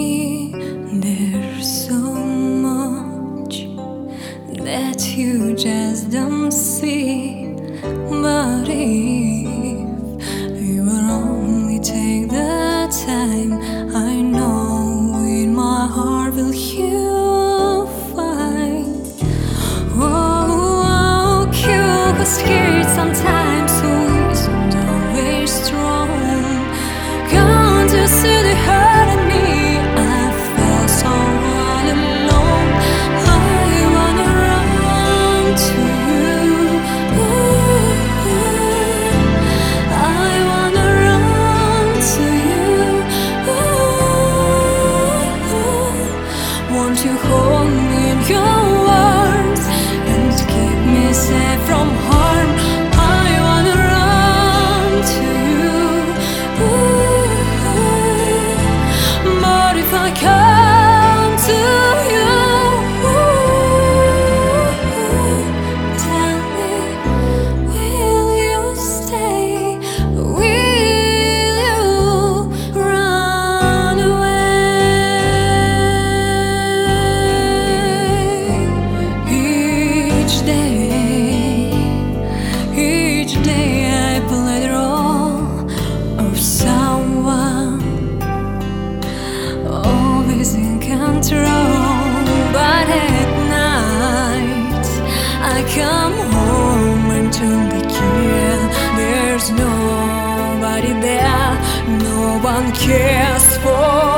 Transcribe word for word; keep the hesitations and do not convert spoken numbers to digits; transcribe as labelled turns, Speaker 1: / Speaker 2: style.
Speaker 1: me there's so much that you just don't see. But if you will only take the time, I know in my heart will you find. Oh, you was scared sometimes, so isn't always strong. Can't you see the hurt in me? I felt so all alone. I wanna run to you. Ooh, I wanna run to you. Ooh, won't you hold me in your arms and keep me safe from harm? I wanna run to you. Ooh, but if I come to you, tell me, will you stay? Will you run away? Each day, each day I play the role of someone always in control. But at night I come home and turn the key. There's nobody there, no one cares for